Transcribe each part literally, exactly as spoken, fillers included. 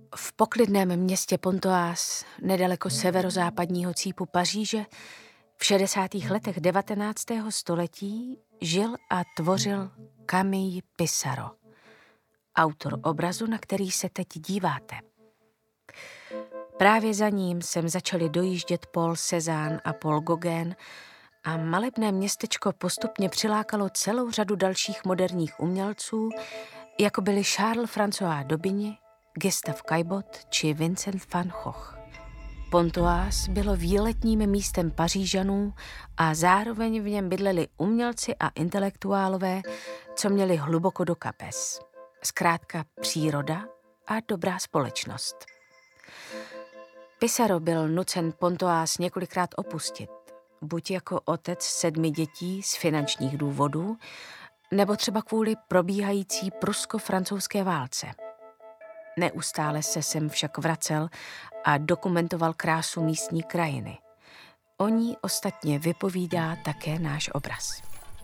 V poklidném městě Pontoise, nedaleko severozápadního cípu Paříže, v šedesátých letech devatenáctého století žil a tvořil Camille Pissarro, autor obrazu, na který se teď díváte. Právě za ním sem začali dojíždět Paul Cézanne a Paul Gauguin a malebné městečko postupně přilákalo celou řadu dalších moderních umělců, jako byli Charles-François d'Aubigny, Gustave Caillebotte či Vincent van Gogh. Pontoise bylo výletním místem Pařížanů a zároveň v něm bydleli umělci a intelektuálové, co měli hluboko do kapes. Zkrátka příroda a dobrá společnost. Pissarro byl nucen Pontoise několikrát opustit, buď jako otec sedmi dětí z finančních důvodů, nebo třeba kvůli probíhající prusko-francouzské válce. Neustále se sem však vracel a dokumentoval krásu místní krajiny. O ní ostatně vypovídá také náš obraz.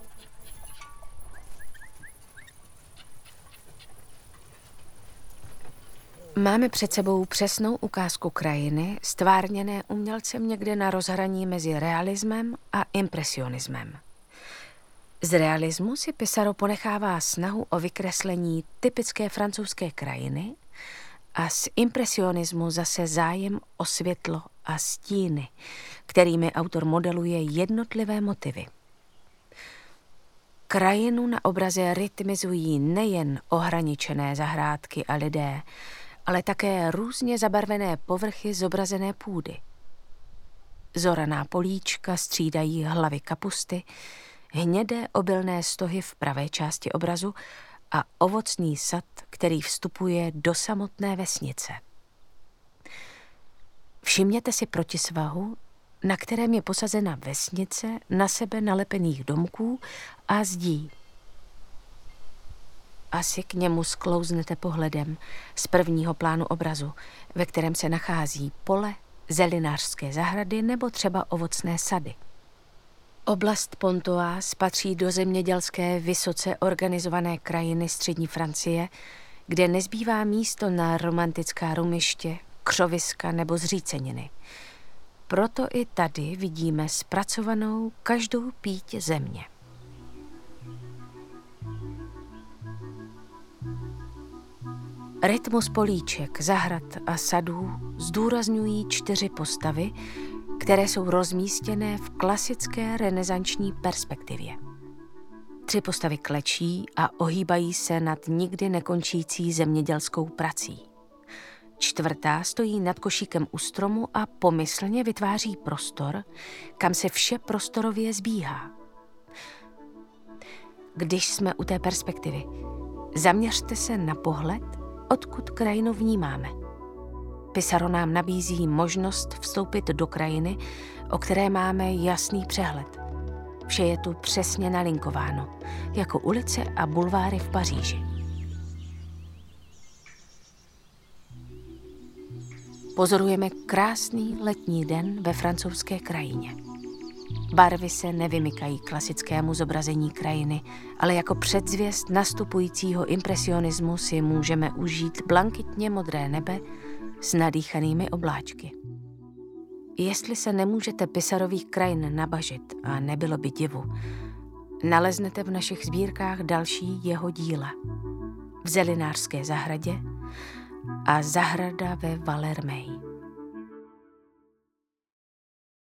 Máme před sebou přesnou ukázku krajiny, stvárněné umělcem někde na rozhraní mezi realismem a impresionismem. Z realismu si Pissarro ponechává snahu o vykreslení typické francouzské krajiny a z impresionismu zase zájem o světlo a stíny, kterými autor modeluje jednotlivé motivy. Krajinu na obraze rytmizují nejen ohraničené zahrádky a lidé, ale také různě zabarvené povrchy zobrazené půdy. Zoraná políčka střídají hlavy kapusty, hnědé obilné stohy v pravé části obrazu a ovocný sad, který vstupuje do samotné vesnice. Všimněte si protisvahu, na kterém je posazena vesnice na sebe nalepených domků a zdí. Asi k němu sklouznete pohledem z prvního plánu obrazu, ve kterém se nachází pole, zelinářské zahrady nebo třeba ovocné sady. Oblast Pontoise patří do zemědělské vysoce organizované krajiny střední Francie, kde nezbývá místo na romantická rumiště, křoviska nebo zříceniny. Proto i tady vidíme zpracovanou každou píď země. Rytmus políček, zahrad a sadů zdůrazňují čtyři postavy, které jsou rozmístěné v klasické renesanční perspektivě. Tři postavy klečí a ohýbají se nad nikdy nekončící zemědělskou prací. Čtvrtá stojí nad košíkem u stromu a pomyslně vytváří prostor, kam se vše prostorově zbíhá. Když jsme u té perspektivy, zaměřte se na pohled, odkud krajinu vnímáme. Pissarro nám nabízí možnost vstoupit do krajiny, o které máme jasný přehled. Vše je tu přesně nalinkováno, jako ulice a bulváry v Paříži. Pozorujeme krásný letní den ve francouzské krajině. Barvy se nevymykají klasickému zobrazení krajiny, ale jako předzvěst nastupujícího impresionismu si můžeme užít blankitně modré nebe s nadýchanými obláčky. Jestli se nemůžete Pissarrových krajin nabažit, a nebylo by divu, naleznete v našich sbírkách další jeho díla. V zelinářské zahradě a zahrada ve Vallermeji.